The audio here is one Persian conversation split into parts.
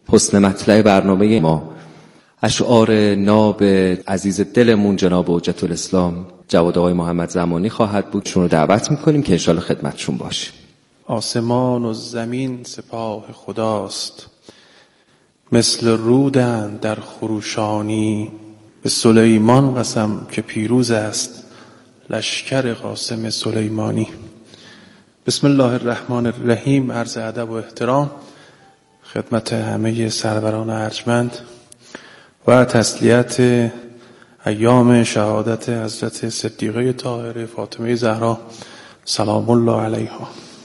حسن مطلع برنامه ما اشعار ناب عزیز دلمون جناب حجت الاسلام جواد آقای محمد زمانی خواهد بود. شون رو دعوت میکنیم که انشالله خدمتشون باشیم. آسمان و زمین سپاه خداست، مثل رودند در خروشانی. به سلیمان قسم که پیروز است لشکر قاسم سلیمانی. بسم الله الرحمن الرحیم. عرض ادب و احترام خدمت همه سروران ارجمند و تسلیت ایام شهادت حضرت صدیقه طاهره فاطمه زهرا سلام الله علیها.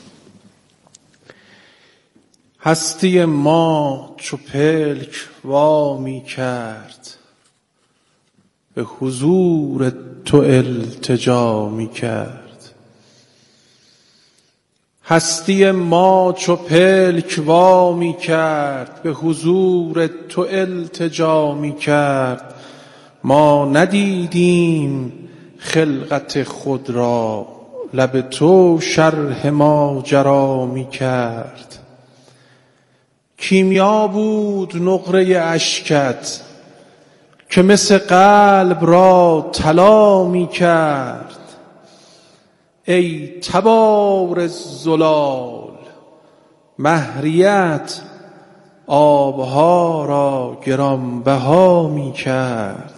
هستی ما چو پلک وامی کرد، به حضور تو التجا می کرد. هستی ما چو پلک وامی کرد، به حضور تو التجا می کرد. ما ندیدیم خلقت خود را، لب تو شرح ماجرا می کرد. کیمیا بود نقره اشکت، که مثل قلب را طلا می کرد. ای تبار زلال مهریت، آبها را گرانبها می کرد.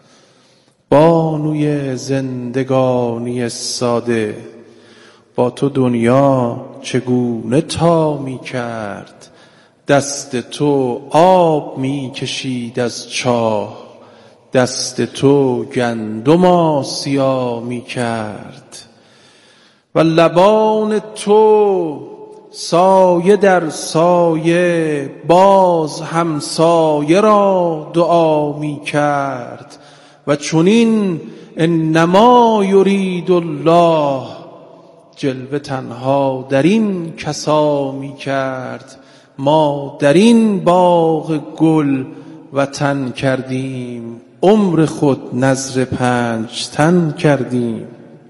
بانوی زندگانی ساده، با تو دنیا چگونه تا می کرد. دست تو آب می کشید از چاه، دست تو گندم آسیا می کرد. و لبان تو سایه در سایه، باز همسایه را دعا می کرد. و چنین انما یرید الله، جلوه تنها در این کسا می کرد. ما در این باغ گل وطن کردیم، عمر خود نذر 5 تن کردیم.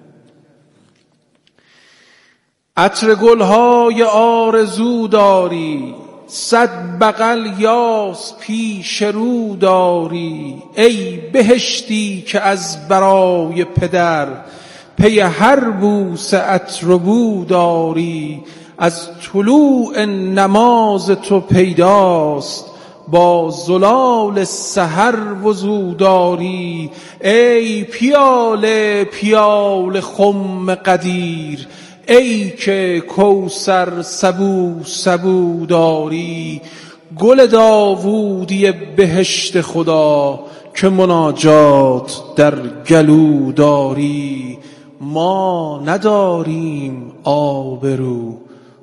عطر گلهای آرزو داری، 100 بغل یاس پیش رو داری. ای بهشتی که از برای پدر، پی هر بوسه عطر و بو داری. از طلوع نماز تو پیداست، با زلال سحر وضو داری. ای پیاله پیاله خم قدیر، ای که کوثر سبو سبو داری. گل داوودی بهشت خدا، که مناجات در گلو داری. ما نداریم آبرو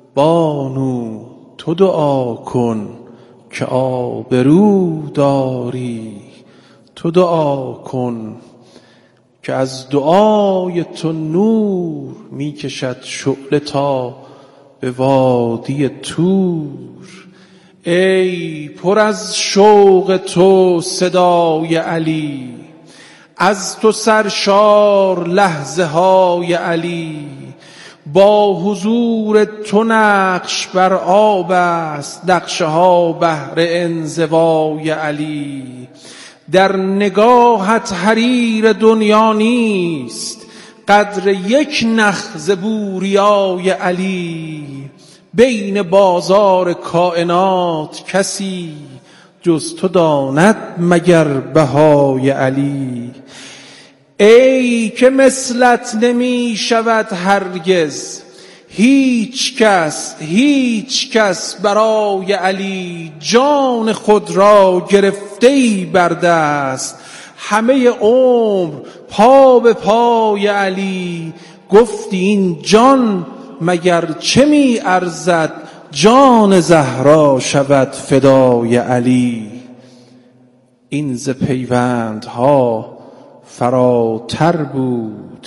بانو، تو دعا کن که آبرو داری. تو دعا کن که از دعای تو نور می کشد شعله تا به وادی طور. ای پر از شوق تو صدای علی، از تو سرشار لحظه های علی. با حضور تو نقش بر آب است، نقشه ها بهر انزوای علی. در نگاهت حریر دنیا نیست، قدر یک نخ ز بوریای علی. بین بازار کائنات کسی، جز تو داند مگر بهای علی. ای که مثلت نمی شود هرگز، هیچ کس برای علی. جان خود را گرفته ای بر دست، همه عمر پا به پای علی. گفتی این جان مگر چه می ارزد، جان زهرا شود فدای علی. این ز پیوندها فراتر بود،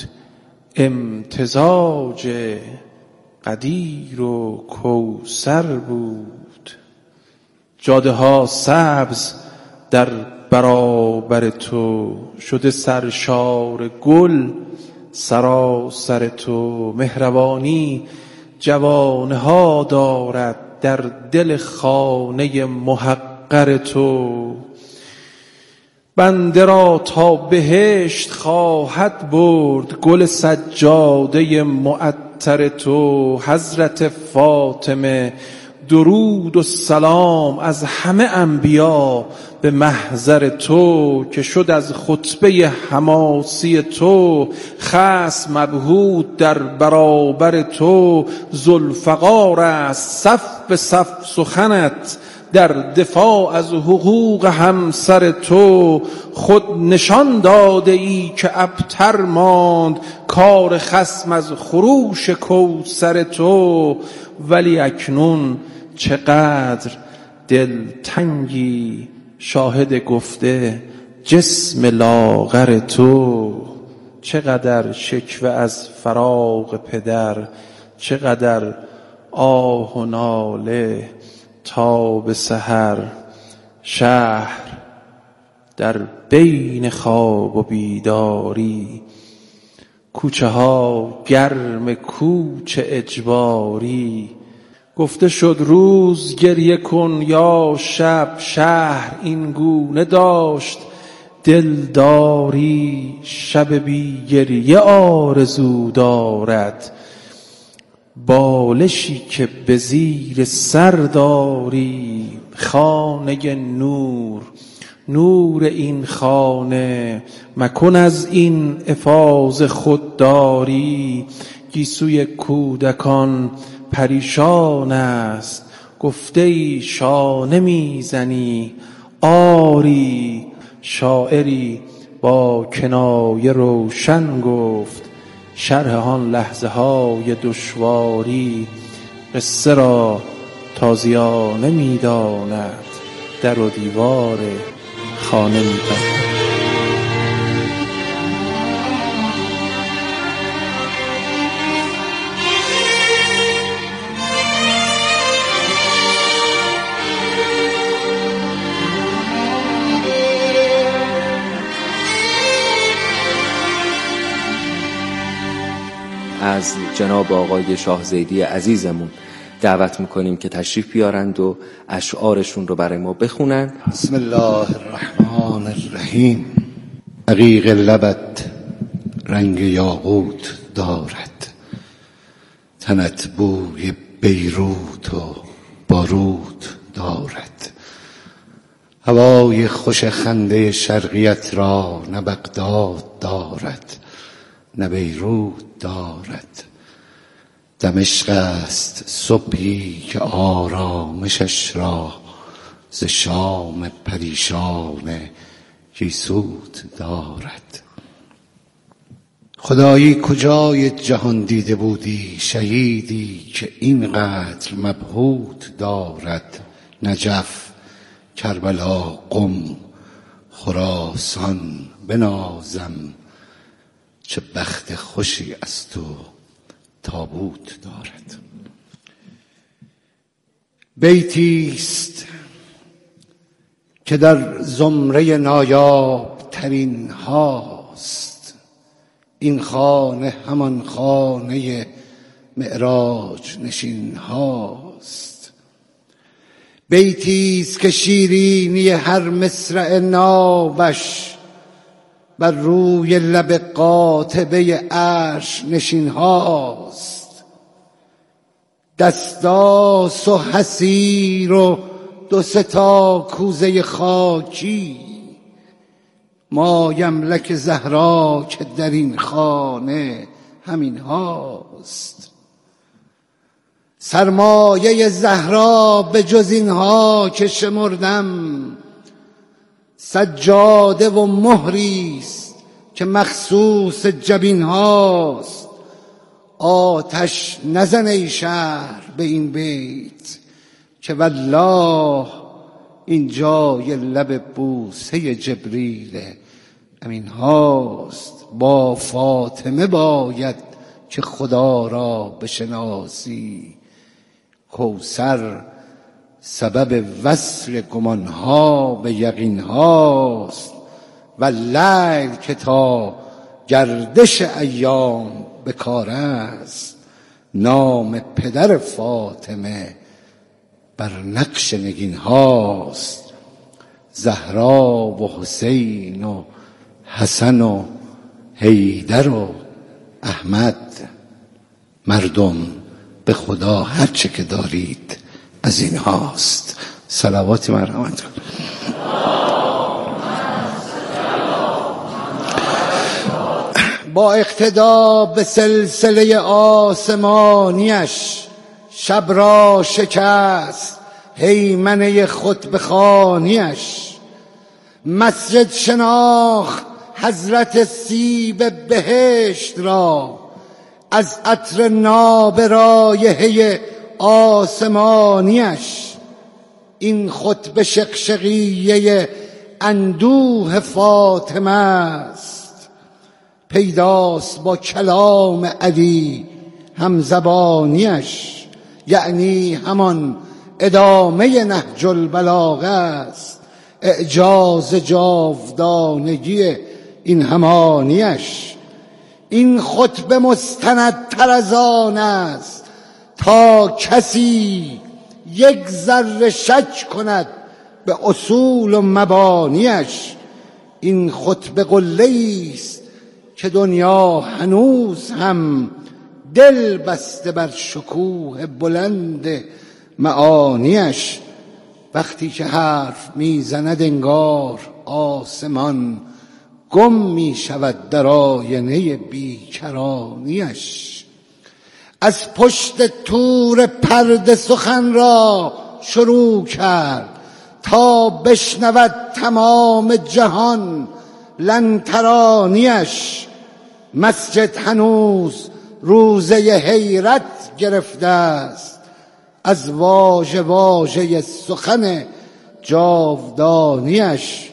امتزاج قدیر و کوثر بود. جاده ها سبز در برابر تو، شده سرشار گل سراسر تو. مهربانی جوانه ها دارد در دل خانه محقق لاغر تو. بنده را تا بهشت خواهد برد گل سجاده معطر تو. حضرت فاطمه درود و سلام از همه انبیا به محضر تو، که شد از خطبه حماسی تو خصم مبهوت در برابر تو. ذوالفقار است صف به صف سخنت در دفاع از حقوق همسر تو. خود نشان داده ای که ابتر ماند کار خصم از خروش کوثر تو. ولی اکنون چقدر دلتنگی شاهد گفته جسم لاغر تو. چقدر شکوه از فراق پدر، چقدر آه و ناله تا به سحر. شهر در بین خواب و بیداری، کوچه ها گرم کوچ اجباری. گفته شد روز گریه کن یا شب، شهر این گونه داشت دلداری. شب بی گریه آرزو دارد، بالشی که به زیر سر داری. خانه نور، نور این خانه مکن از این حفاظ خودداری. گیسوی کودکان پریشان است، گفته ای شانه میزنی آری. شاعری با کنایه روشن گفت شرح آن لحظه های دشواری. قصه را تازیانه میداند، در و دیوار خانه میبند. از جناب آقای شاه زیدی عزیزمون دعوت میکنیم که تشریف بیارند و اشعارشون رو برای ما بخونن. بسم الله الرحمن الرحیم. عقیق لبت رنگ یاقوت دارد، تنت بوی بیروت و بارود دارد. هوای خوش خنده شرقیت را نه بغداد دارد نه بیروت دارد. دمشق است صبحی که آرامشش را ز شام پریشان گیسوت دارد. خدایی کجای جهان دیده بودی شهیدی که اینقدر مبهوت دارد. نجف، کربلا، قم، خراسان بنازم، چه بخت خوشی از تو تابوت دارد. بیتیست که در زمره نایاب ترین هاست. این خانه همان خانه معراج نشین هاست. بیتیست که شیرینی هر مصرع نابش بر روی لب قاطبه عرش نشین هاست. دستاس و حسیر و دو سه تا کوزه خاکی، ما یملک زهرا که در این خانه همین هاست. سرمایه زهرا به جز اینها که شمردم، سجاده و مهریست که مخصوص جبین هاست. آتش نزن ای شهر به این بیت که والله این جای لب بوسه جبریل امین هاست. با فاطمه باید که خدا را بشناسی، کوثر سبب وصل گمانها به یقین هاست. و لیل که تا گردش ایام به کار است، نام پدر فاطمه بر نقش نگین هاست. زهرا و حسین و حسن و حیدر و احمد. مردم به خدا هر چه که دارید از این هاست. صلوات مرحمت کنید. با اقتدا به سلسله آسمانیش شب را شکست هیمنه خطبه خوانیش. مسجد شناخت حضرت سیب بهشت را از عطر ناب رایحه آسمانیش. این خطبه شقشقیه اندوه فاطمه است، پیداست با کلام علی همزبانیش. یعنی همان ادامه نهج البلاغه است، اعجاز جاودانگی این همانیش. این خطبه مستندتر از آن است تا کسی یک ذره شک کند به اصول و مبانیش. این خطبه قله‌ای است که دنیا هنوز هم دل بسته بر شکوه بلند معانیش. وقتی که حرف میزند انگار آسمان گم می شود در آینه بیکرانیش. از پشت تور پرده سخن را شروع کرد تا بشنود تمام جهان لن ترانیش. مسجد هنوز روزه حیرت گرفته است از واژه واژه سخن جاودانیش.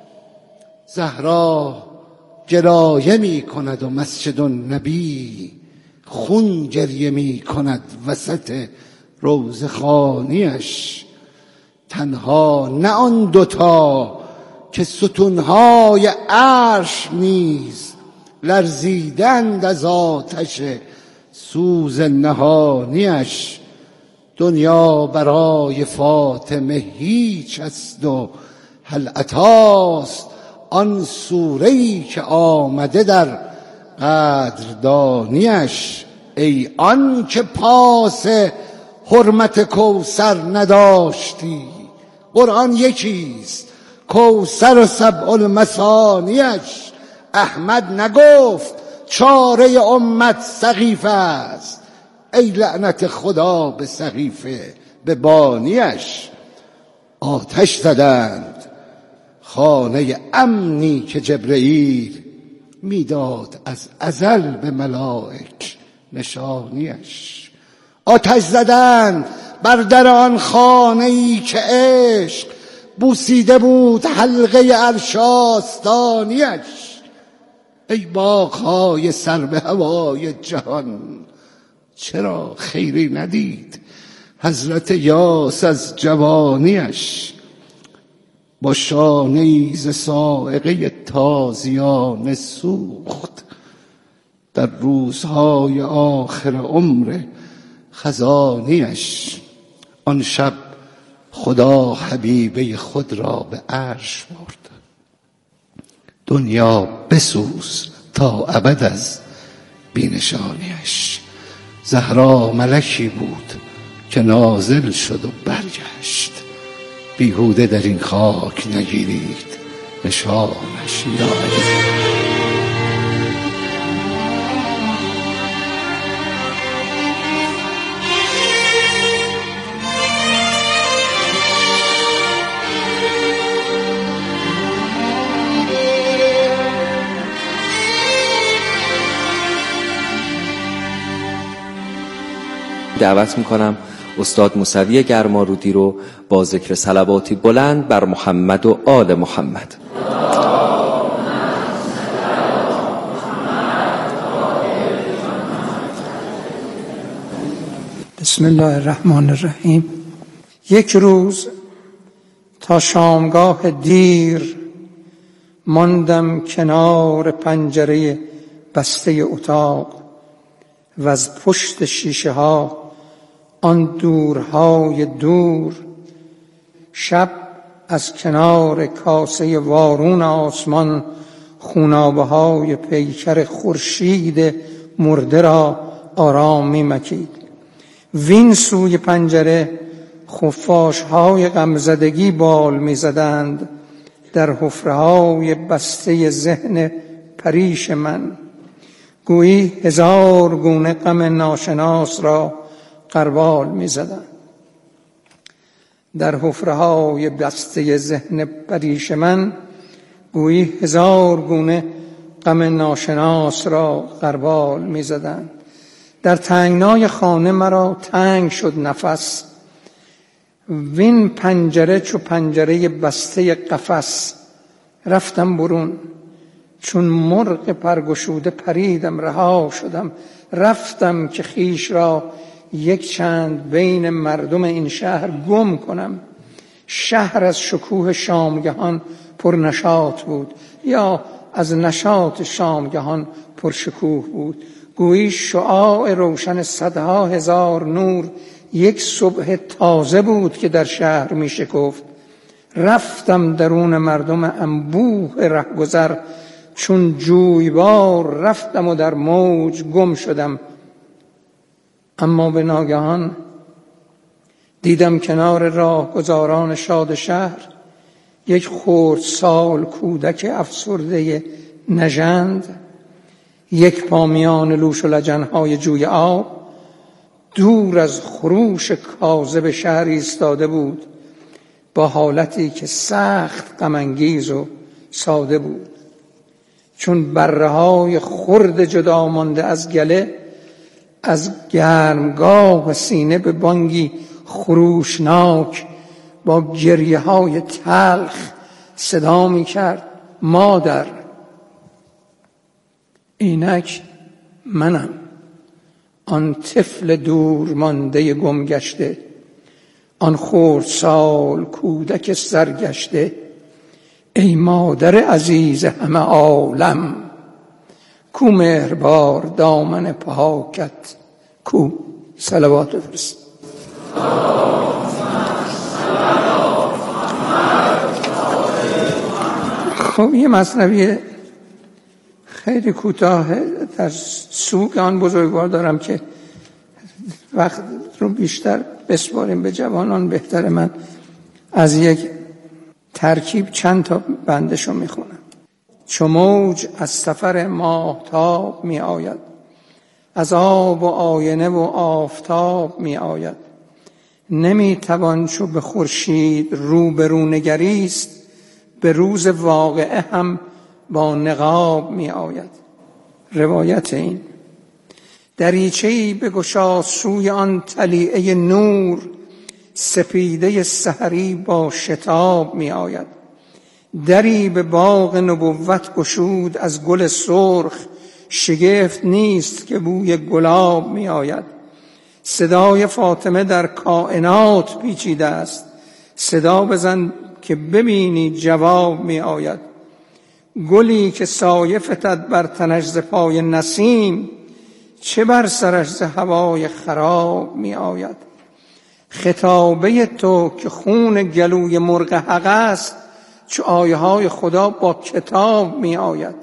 زهرا گرایه می کند و مسجد النبی خون گریه می کند وسط روضه خوانیش. تنها نه آن دوتا که ستونهای عرش نیز لرزیدند از آتش سوز نهانیش. دنیا برای فاطمه هیچ است و هل اتاست آن سوره‌ای که آمده در قدردانیش. ای آن که پاس حرمت کوثر نداشتی، قرآن یکیست کوثر و سبع المثانیش. احمد نگفت چاره امت سقیفه است، ای لعنت خدا به سقیفه به بانیش. آتش زدند خانه امنی که جبرئیل میداد از ازل به ملائک نشانیش. آتش زدند بر در آن خانه‌ای که عشق بوسیده بود حلقه عرش آستانیش. ای باغ‌های سر به هوای جهان، چرا خیری ندید حضرت یاس از جوانیش. با شانه‌ای ز صاعقه تازیانه سوخت در روزهای آخر عمر خزانیش. آن شب خدا حبیبه خود را به عرش برد. دنیا بسوز تا ابد از بینشانیش. زهرا ملکی بود که نازل شد و برگشت، بیهوده در این خاک نگیرید نشانش. یا علی دعوت میکنم استاد موسوی گرمارودی رو با ذکر صلواتی بلند بر محمد و آل محمد. بسم الله الرحمن الرحیم. یک روز تا شامگاه دیر ماندم کنار پنجره بسته اتاق و از پشت شیشه ها آن دورهای دور شب از کنار کاسه وارون آسمان خونابه های پیکر خورشید مرده را آرام می مکید. وین سوی پنجره خفاش های غمزدگی بال می زدند در حفره های بسته ذهن پریش من. گویی هزار گونه غم ناشناس را غربال می زدند. در حفره های بسته ذهن پریش من گویی هزار گونه غم ناشناس را غربال می زدند. در تنگنای خانه مرا تنگ شد نفس، وین پنجره چو پنجره بسته قفس. رفتم برون چون مرغ پرگشوده پریدم، رها شدم رفتم که خیش را یک چند بین مردم این شهر گم کنم. شهر از شکوه شامگهان پر نشاط بود، یا از نشاط شامگهان پر شکوه بود. گویی شعاع روشن صدها هزار نور یک صبح تازه بود که در شهر می شکفت. رفتم درون مردم انبوه رهگذر، چون جویبار رفتم و در موج گم شدم. اما به ناگهان دیدم کنار راهگذاران شاد شهر یک خردسال کودک افسرده نژند، یک پا میان لوش و لجنهای جوی آب دور از خروش کاذب شهر ایستاده بود، با حالتی که سخت غم‌انگیز و ساده بود. چون بره‌های خرد جدا مانده از گله از گرمگاه سینه به بانگی خروشناک با گریه‌های تلخ صدا می‌کرد: مادر. اینک منم، آن طفل دور مانده گم گشته، آن خردسال کودک سرگشته. ای مادر عزیز همه عالم، کو مهربار دامن پاکت کو. صلوات بفرست. خب یه مثنوی خیلی کوتاه در سوگ آن بزرگوار دارم که وقت رو بیشتر بسپاریم به جوانان بهتره. من از یک ترکیب چند تا بندشو میخونم. چو موج از سفر ماهتاب می آید، از آب و آینه و آفتاب می آید. نمی توان چو به خورشید روبرو نگریست، به روز واقعه هم با نقاب می آید. روایت این: دریچه‌ای بگشا سوی آن طلیعه نور، سپیده سحری با شتاب می آید. دری به باغ نبوت گشود از گل سرخ، شگفت نیست که بوی گلاب می آید. صدای فاطمه در کائنات پیچیده است، صدا بزن که ببینی جواب می آید. گلی که سایه فتد بر تنش ز پای نسیم، چه بر سرش ز هوای خراب می آید. خطابه تو که خون گلوی مرغ حق است، چو آیه های خدا با کتاب می آید.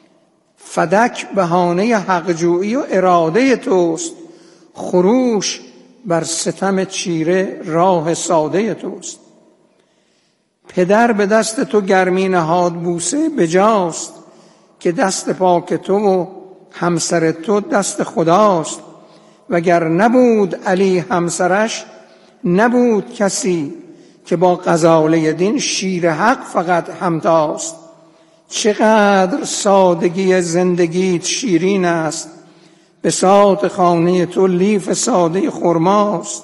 فدک بهانه حق جویی و اراده توست، خروش بر ستم چیره راه ساده توست. پدر به دست تو گرمی نهاد بوسه بجاست، که دست پاک تو و همسر تو دست خداست. وگر نبود علی همسرش، نبود کسی که با غزاله دین شیر حق فقط همتاست. چقدر سادگی زندگیت شیرین است، بساط خانه تو لیف ساده خرماست.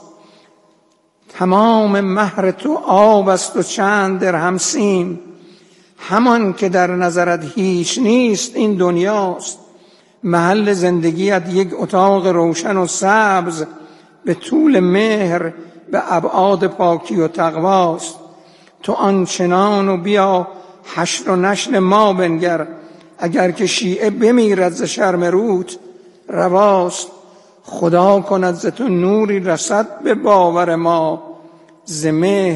تمام مهر تو آب است و چند درهم سیم، همان که در نظرت هیچ نیست این دنیاست. محل زندگیت یک اتاق روشن و سبز، به طول مهر به ابعاد پاکی و تقواست. تو آنچنان و بیا حشر و نشر ما بنگر، اگر که شیعه بمیرد ز شرم روت رواست. خدا کند ز تو نوری رسد به باور ما، ز مهر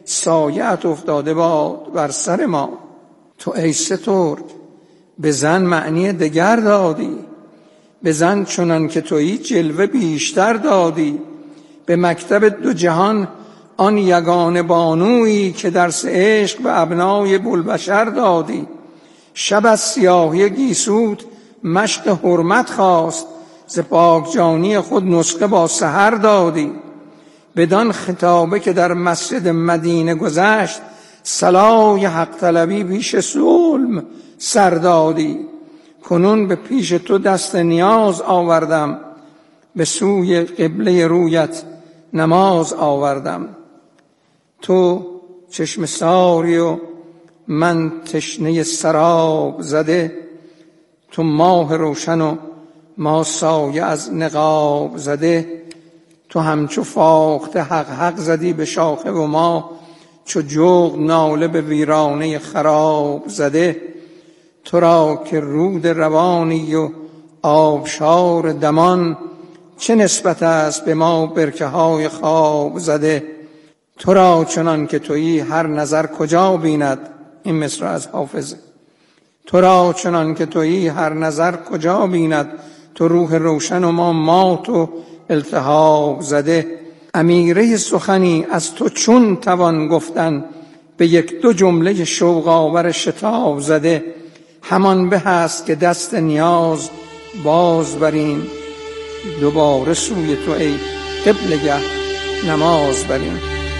سایه‌ات افتاده باد بر سر ما. تو ای سترگ به زن معنی دگر دادی، به زن چنان که تویی جلوه بیشتر دادی. به مکتب دو جهان آن یگانه بانویی که درس عشق به ابنای بوالبشر دادی. شب از سیاهی گیسوت مشق حرمت خواست، ز پاک جانی خود نسخه با سحر دادی. بدان خطابه که در مسجد مدینه گذشت، صلای حق طلبی پیش ظلم سر دادی. کنون به پیش تو دست نیاز آوردم، به سوی قبله رویت نماز آوردم. تو چشم ساری و من تشنه سراب زده، تو ماه روشن و ما سایه از نقاب زده. تو همچو فاخته حق حق زدی به شاخه و ما چو جغد ناله به ویرانه خراب زده. تو را که رود روانی و آبشار دمان، چه نسبت است به ما برکه های خواب زده. تو را چنان که تویی هر نظر کجا بیند، این مصرع از حافظ. تو را چنان که تویی هر نظر کجا بیند، تو روح روشن و ما مات و التهاب زده. امیره سخنی از تو چون توان گفتن، به یک دو جمله شوق آور شتاب زده. همان به هست که دست نیاز باز بریم، دوباره سوی تو ای قبلگه نماز بریم.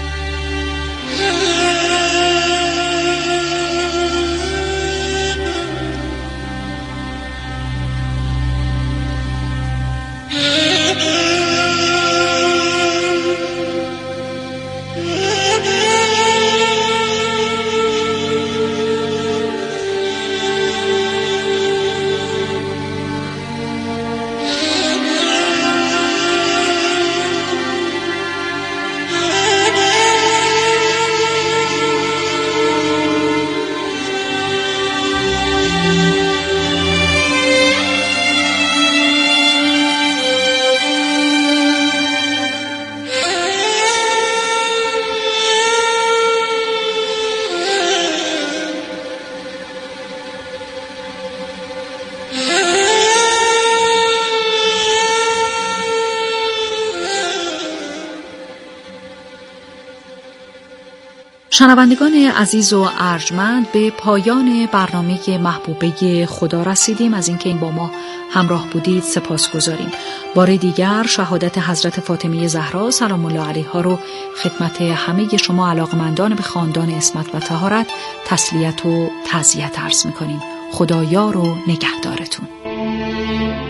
شنوندگان عزیز و ارجمند، به پایان برنامه محبوبه خدا رسیدیم. از اینکه با ما همراه بودید سپاسگزاریم. بار دیگر شهادت حضرت فاطمه زهرا سلام الله علیها رو خدمت همه شما علاقمندان به خاندان عصمت و طهارت تسلیت و تعزیت عرض می‌کنیم. خدا یار و نگهدارتون.